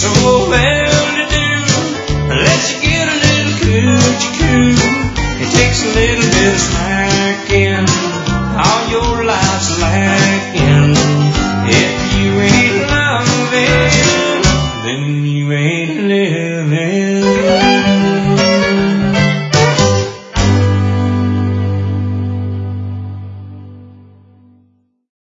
so well to do. Let you get a little coochie-coo. It takes a little bit of smacking. All your life's lacking. If you ain't loving, then you ain't living.